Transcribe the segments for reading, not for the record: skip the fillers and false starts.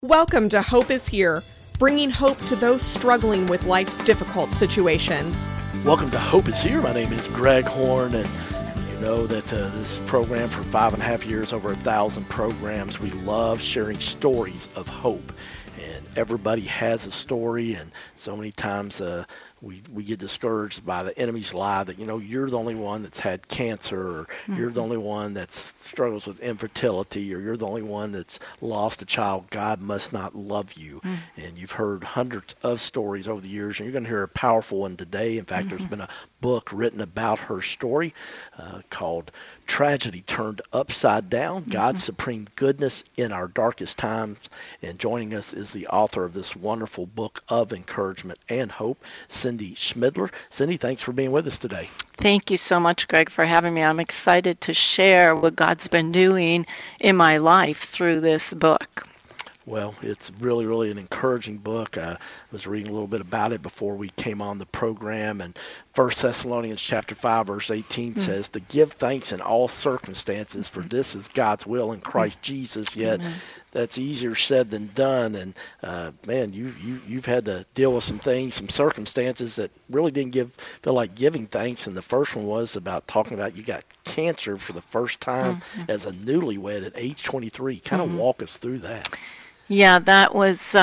Welcome to Hope is Here, bringing hope to those struggling with life's difficult situations. Welcome to Hope is Here. My name is Greg Horn, and you know that this program for 5.5 years, over 1,000 programs, we love sharing stories of hope. And everybody has a story, and so many times we get discouraged by the enemy's lie that, you're the only one that's had cancer, or you're the only one that struggles with infertility, or you're the only one that's lost a child. God must not love you. And you've heard hundreds of stories over the years, and you're going to hear a powerful one today. In fact, there's been a book written about her story called Tragedy Turned Upside Down, God's Supreme Goodness in Our Darkest Times. And joining us is the author of this wonderful book of encouragement and hope, Cindy Schmidler. Cindy, thanks for being with us today. Thank you so much, Greg, for having me. I'm excited to share what God's been doing in my life through this book. Well, it's really, really an encouraging book. I was reading a little bit about it before we came on the program, and 1 Thessalonians chapter 5, verse 18 says, to give thanks in all circumstances, for this is God's will in Christ Jesus. Yet that's easier said than done. And man, you've had to deal with some things, some circumstances that really didn't feel like giving thanks. And the first one was about talking about you got cancer for the first time as a newlywed at age 23. Kind of walk us through that. Yeah, that was,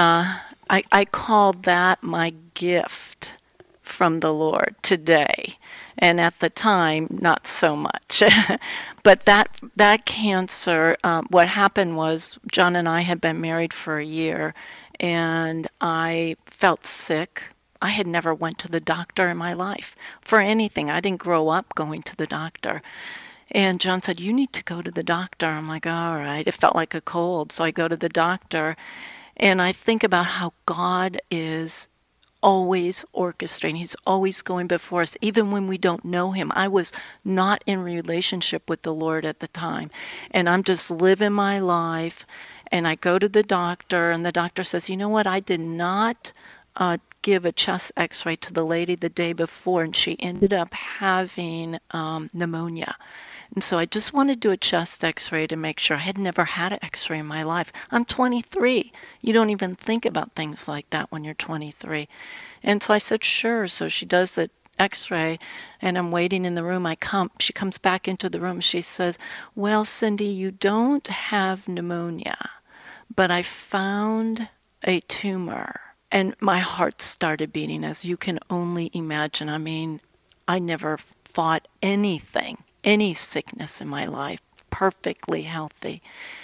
I called that my gift from the Lord today. And at the time, not so much. But that cancer, what happened was John and I had been married for a year, and I felt sick. I had never went to the doctor in my life for anything. I didn't grow up going to the doctor. And John said, you need to go to the doctor. I'm like, all right. It felt like a cold. So I go to the doctor, and I think about how God is always orchestrating. He's always going before us, even when we don't know him. I was not in relationship with the Lord at the time. And I'm just living my life. And I go to the doctor, and the doctor says, you know what? I did not give a chest x-ray to the lady the day before, and she ended up having pneumonia. And so I just wanted to do a chest x-ray to make sure. I had never had an x-ray in my life. I'm 23. You don't even think about things like that when you're 23. And so I said, sure. So she does the x-ray, and I'm waiting in the room. She comes back into the room. She says, well, Cindy, you don't have pneumonia, but I found a tumor. And my heart started beating, as you can only imagine. I mean, I never fought anything, any sickness in my life, perfectly healthy.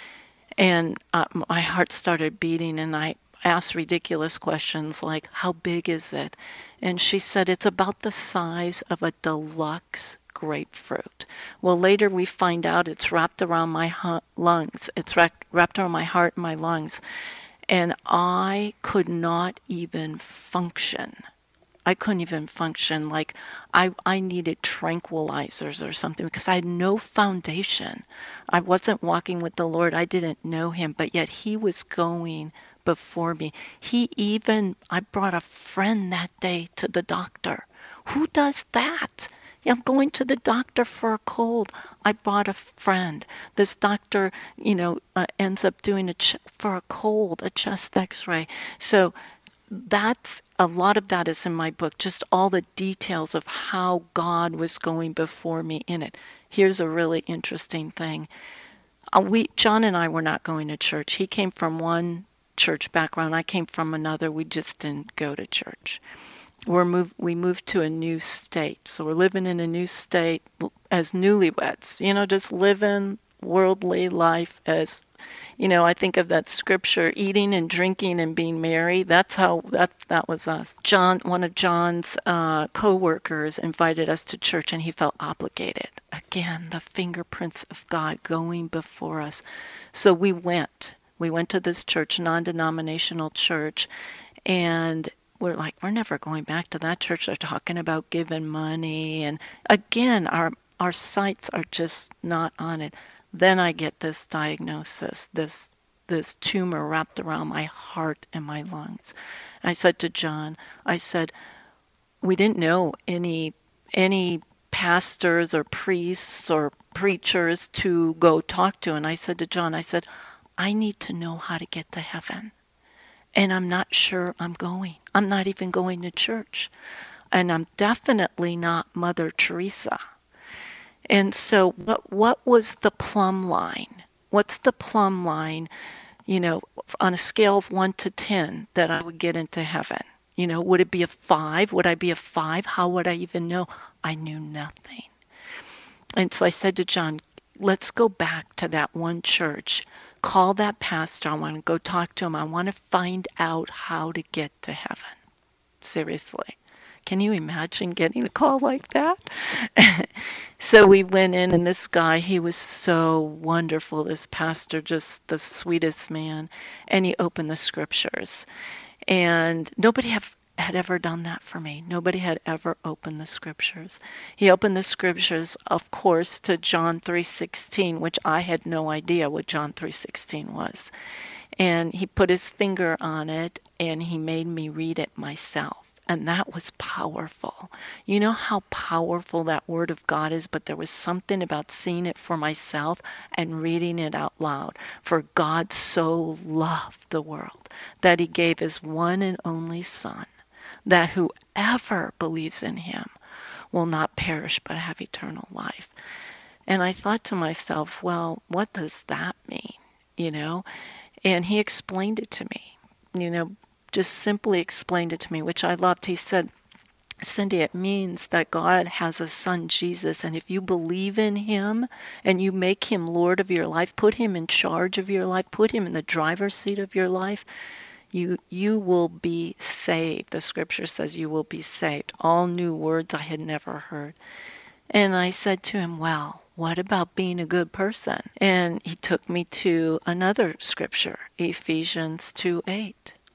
And my heart started beating, and I asked ridiculous questions like, how big is it? And she said, it's about the size of a deluxe grapefruit. Well, later we find out it's wrapped around my lungs. It's wrapped around my heart and my lungs. And I could not even function. I couldn't even function. Like I needed tranquilizers or something, because I had no foundation. I wasn't walking with the Lord. I didn't know him, but yet he was going before me. I brought a friend that day to the doctor. Who does that? I'm going to the doctor for a cold. I brought a friend. This doctor, ends up doing for a cold, a chest x-ray. So that's a lot of that is in my book, just all the details of how God was going before me in it. Here's a really interesting thing. John and I were not going to church. He came from one church background. I came from another. We just didn't go to church. We moved to a new state. So we're living in a new state as newlyweds, just living worldly life as, I think of that scripture, eating and drinking and being merry. That was us. One of John's co-workers invited us to church, and he felt obligated. Again, the fingerprints of God going before us. So we went to this church, non-denominational church, and we're like, we're never going back to that church. They're talking about giving money. And again, our sights are just not on it. Then I get this diagnosis, this tumor wrapped around my heart and my lungs. I said to John, we didn't know any pastors or priests or preachers to go talk to. And I said to John, I need to know how to get to heaven. and I'm not sure I'm going. I'm not even going to church. And I'm definitely not Mother Teresa. And so what was the plumb line? What's the plumb line, on a scale of 1 to 10 that I would get into heaven? Would it be a 5? Would I be a 5? How would I even know? I knew nothing. And so I said to John, let's go back to that one church. Call that pastor. I want to go talk to him. I want to find out how to get to heaven. Seriously. Can you imagine getting a call like that? So we went in, and this guy, he was so wonderful, this pastor, just the sweetest man. And he opened the scriptures. And nobody had ever done that for me. Nobody had ever opened the scriptures. He opened the scriptures, of course, to John 3:16, which I had no idea what John 3:16 was. And he put his finger on it, and he made me read it myself. And that was powerful. You know how powerful that word of God is, but there was something about seeing it for myself and reading it out loud. For God so loved the world that he gave his one and only Son, that whoever believes in him will not perish but have eternal life. And I thought to myself, well, what does that mean? And he explained it to me, just simply explained it to me, which I loved. He said, Cindy, it means that God has a son, Jesus, and if you believe in him and you make him Lord of your life, put him in charge of your life, put him in the driver's seat of your life, you will be saved. The scripture says you will be saved. All new words I had never heard. And I said to him, well, what about being a good person? And he took me to another scripture, Ephesians 2:8.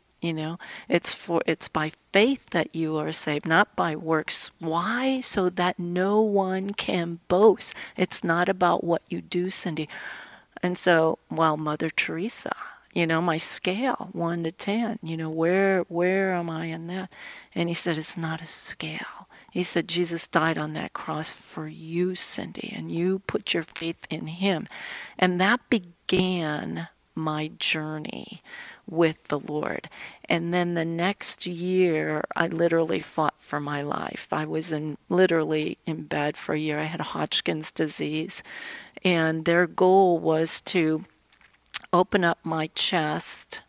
It's by faith that you are saved, not by works. Why? So that no one can boast. It's not about what you do, Cindy. And so, Mother Teresa, my scale, 1 to 10, where am I in that? And he said, it's not a scale. He said, Jesus died on that cross for you, Cindy, and you put your faith in him. And that began my journey with the Lord. And then the next year, I literally fought for my life. I was literally in bed for a year. I had Hodgkin's disease, and their goal was to open up my chest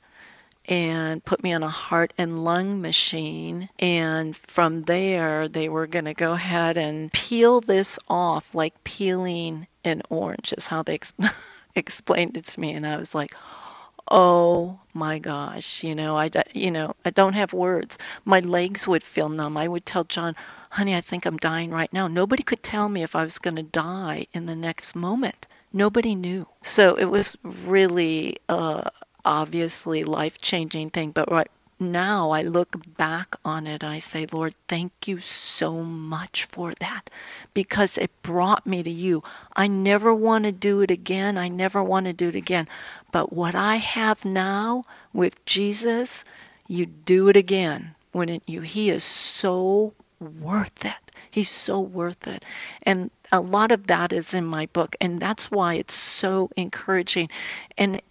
and put me on a heart and lung machine. And from there, they were going to go ahead and peel this off like peeling an orange, is how they explained it to me. And I was like, oh my gosh, I don't have words. My legs would feel numb. I would tell John, honey, I think I'm dying right now. Nobody could tell me if I was going to die in the next moment. Nobody knew. So it was really obviously life-changing thing. But right now I look back on it, I say, Lord, thank you so much for that, because it brought me to you. I never want to do it again. I never want to do it again. But what I have now with Jesus, you do it again. He is so worth it. He's so worth it. And a lot of that is in my book, and that's why it's so encouraging. And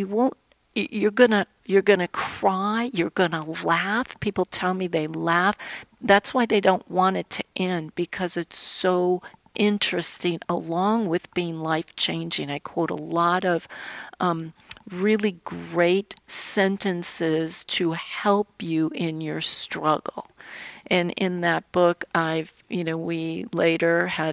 you're gonna cry, you're gonna laugh. People tell me they laugh. That's why they don't want it to end, because it's so interesting, along with being life-changing. I quote a lot of really great sentences to help you in your struggle. And in that book, we later had,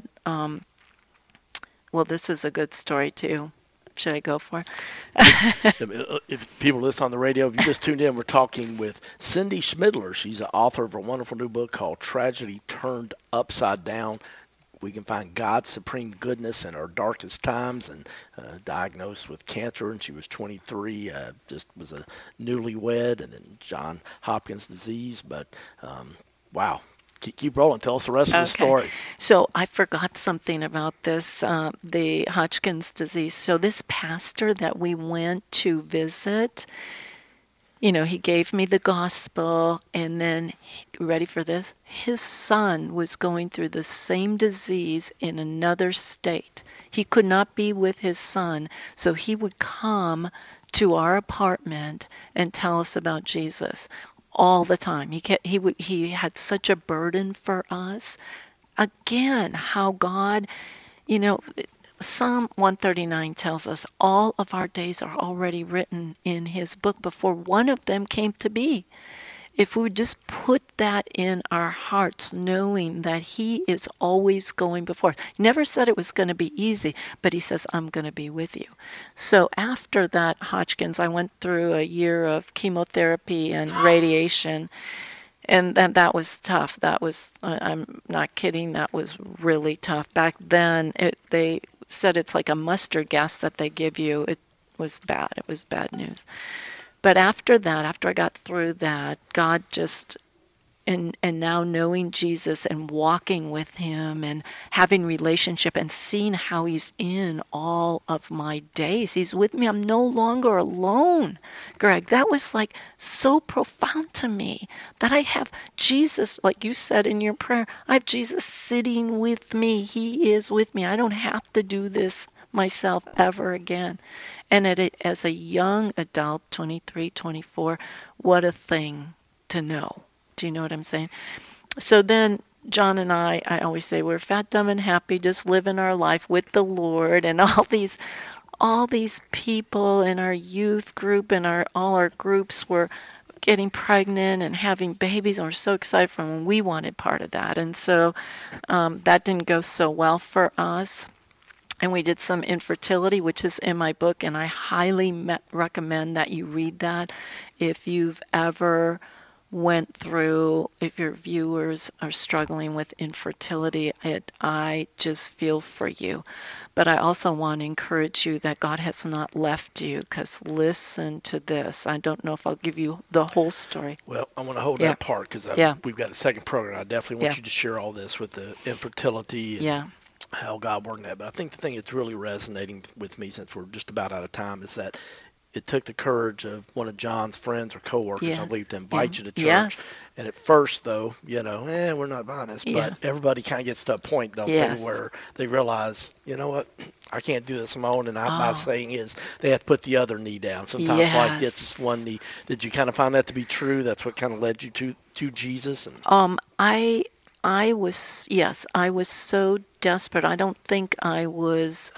this is a good story too. Should I go for it? If people listen on the radio, if you just tuned in, we're talking with Cindy Schmidler. She's the author of a wonderful new book called Tragedy Turned Upside Down. We can find God's supreme goodness in our darkest times, and diagnosed with cancer, and she was 23, just was a newlywed, and then John Hopkins disease. But wow. Keep rolling. Tell us the rest of the story. So I forgot something about this, the Hodgkin's disease. So this pastor that we went to visit, he gave me the gospel, and then, ready for this? His son was going through the same disease in another state. He could not be with his son, so he would come to our apartment and tell us about Jesus all the time. He had such a burden for us. Again, how God, Psalm 139 tells us all of our days are already written in his book before one of them came to be. If we would just put that in our hearts, knowing that he is always going before us. He never said it was going to be easy, but he says, I'm going to be with you. So after that, Hodgkins, I went through a year of chemotherapy and radiation, and that was tough. That was, I'm not kidding, that was really tough. Back then, they said it's like a mustard gas that they give you. It was bad. It was bad news. But after that, after I got through that, God just, and now knowing Jesus and walking with him and having relationship and seeing how he's in all of my days. He's with me. I'm no longer alone, Greg. That was like so profound to me that I have Jesus, like you said in your prayer, I have Jesus sitting with me. He is with me. I don't have to do this myself ever again. And as a young adult, 23, 24, what a thing to know. Do you know what I'm saying? So then John and I always say we're fat, dumb, and happy, just living our life with the Lord. And all these people in our youth group and all our groups were getting pregnant and having babies, and we're so excited for when we wanted part of that. And so that didn't go so well for us. And we did some infertility, which is in my book, and I highly recommend that you read that. If you've ever went through, if your viewers are struggling with infertility, I just feel for you. But I also want to encourage you that God has not left you, because listen to this. I don't know if I'll give you the whole story. Well, I want to hold that part because we've got a second program. I definitely want you to share all this with the infertility and how God worked that. But I think the thing that's really resonating with me, since we're just about out of time, is that it took the courage of one of John's friends or coworkers, I believe, to invite you to church. Yes. And at first, though, we're not honest. But everybody kind of gets to a point, don't they, where they realize, you know what, I can't do this alone. And my saying is they have to put the other knee down. Sometimes life gets this one knee. Did you kind of find that to be true? That's what kind of led you to Jesus? And I was so desperate. I don't think I was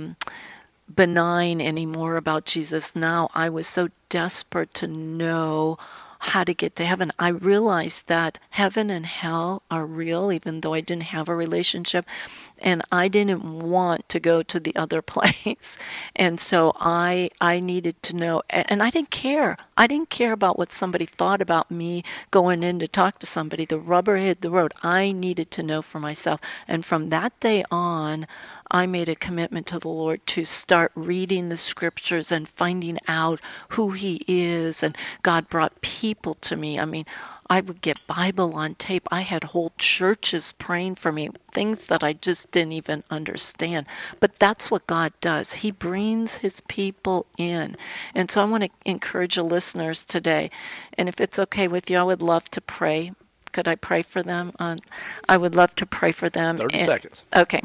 benign anymore about Jesus now. I was so desperate to know how to get to heaven. I realized that heaven and hell are real, even though I didn't have a relationship, and I didn't want to go to the other place. And so I needed to know, and I didn't care. I didn't care about what somebody thought about me going in to talk to somebody. The rubber hit the road. I needed to know for myself. And from that day on, I made a commitment to the Lord to start reading the scriptures and finding out who he is. And God brought people to me. I mean, I would get Bible on tape. I had whole churches praying for me, things that I just didn't even understand. But that's what God does. He brings his people in. And so I want to encourage the listeners today. And if it's okay with you, I would love to pray. Could I pray for them? I would love to pray for them. 30 seconds. Okay.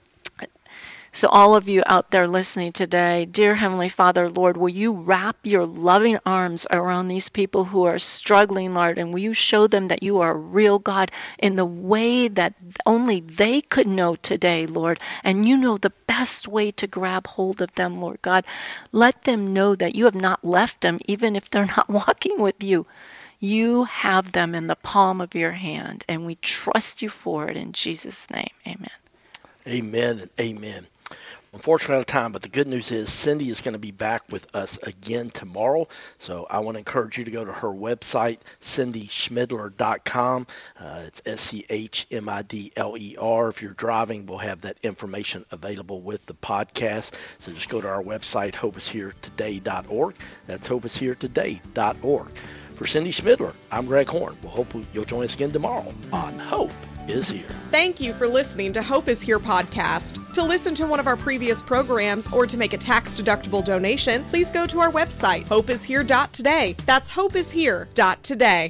So all of you out there listening today, dear Heavenly Father, Lord, will you wrap your loving arms around these people who are struggling, Lord, and will you show them that you are a real God in the way that only they could know today, Lord, and you know the best way to grab hold of them, Lord God. Let them know that you have not left them, even if they're not walking with you. You have them in the palm of your hand, and we trust you for it in Jesus' name. Amen. Amen and amen. Unfortunately, out of time, but the good news is Cindy is going to be back with us again tomorrow. So I want to encourage you to go to her website, cindyschmidler.com. It's SCHMIDLER. If you're driving, we'll have that information available with the podcast. So just go to our website, hopeisheretoday.org. That's hopeisheretoday.org. For Cindy Schmidler, I'm Greg Horn. We'll hope you'll join us again tomorrow on Hope is Here. Thank you for listening to Hope is Here podcast. To listen to one of our previous programs or to make a tax-deductible donation, please go to our website, hopeishere.today. That's hopeishere.today.